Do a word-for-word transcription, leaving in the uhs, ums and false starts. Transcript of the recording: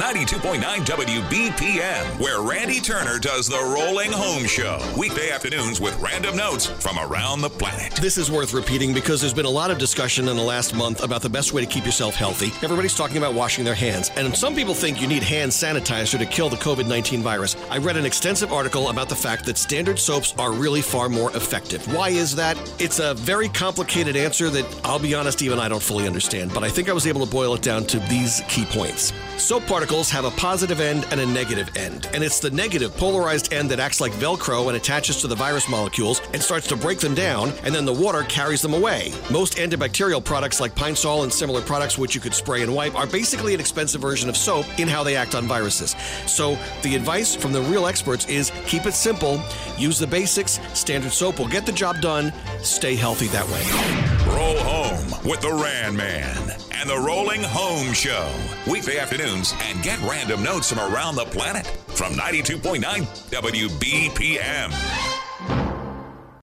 ninety-two point nine W B P M, where Randy Turner does the Rolling Home Show. Weekday afternoons with random notes from around the planet. This is worth repeating because there's been a lot of discussion in the last month about the best way to keep yourself healthy. Everybody's talking about washing their hands, and some people think you need hand sanitizer to kill the covid nineteen virus. I read an extensive article about the fact that standard soaps are really far more effective. Why is that? It's a very complicated answer that, I'll be honest, even I don't fully understand, but I think I was able to boil it down to these key points. Soap particles have a positive end and a negative end, and it's the negative polarized end that acts like Velcro and attaches to the virus molecules and starts to break them down, and then the water carries them away. Most antibacterial products like Pine Sol and similar products, which you could spray and wipe, are basically an expensive version of soap in how they act on viruses. So the advice from the real experts is keep it simple, use the basics, standard soap will get the job done, stay healthy that way. Roll home with the Ran Man and the Rolling Home Show. Weekday afternoons, and get random notes from around the planet from ninety-two point nine W B P M.